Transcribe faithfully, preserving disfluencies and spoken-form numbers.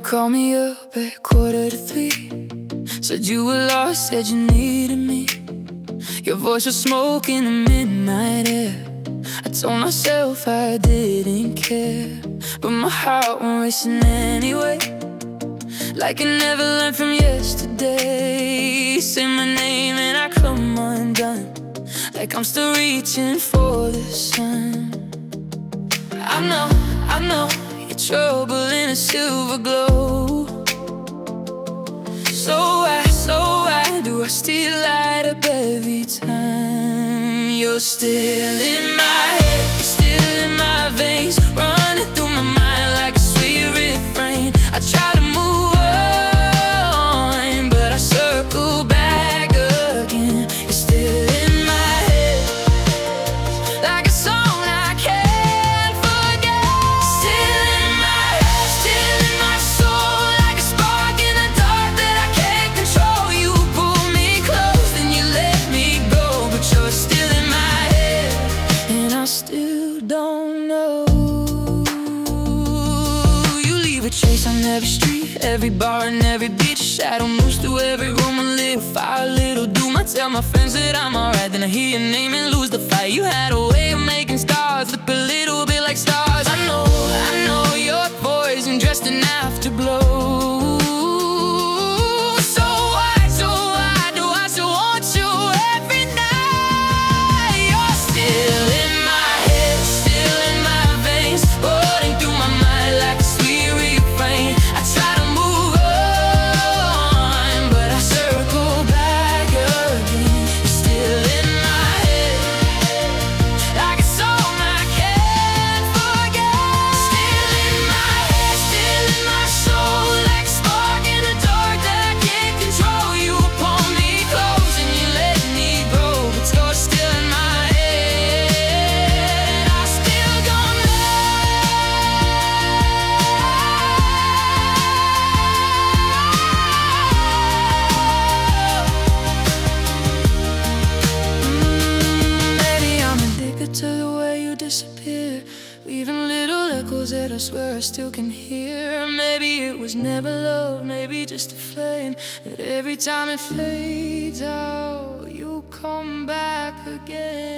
called me up at quarter to three. Said you were lost, said you needed me. Your voice was smoke in the midnight air. I told myself I didn't care, but my heart went racing anyway, like it never learned from yesterday. Say my name and I come undone, like I'm still reaching for the sun. I know, I know, you're trouble in a silver glow. So why, so why do I still light up every time? You're still in my head, you're still in my veins, running through my mind like a sweet refrain. I try to move on, but I circle back again. You're still in my head, like a song I can't forget. Still in my head, still in my soul, like a spark in the dark that I can't control. You pull me close, then you let me go, but you're still in my head, and I still don't know. You leave a trace on every street, every bar and every beach. Shadow moves through every room, a little fire, a little doom. I tell my friends that I'm alright, then I hear your name and lose the fight. You had a way of making stars look a little bit like stars. I know, I know you're poison dressed in afterglow. So why, so why do I still want you every night? You're still in my head, still in my veins, running through my mind like a sweet refrain. I try to move on, but I circle back again. You're still in my head, like a song I can't forget. Still in my head, still in my soul, like a spark in the dark that I can't control. You pull me close and you let me go, but you're still in my head. I still don't know. Mm, maybe I'm addicted to the way you disappear, leaving little echoes that I swear I still can hear. Maybe it was never love, maybe just a flame, that every time it fades out, you come back again.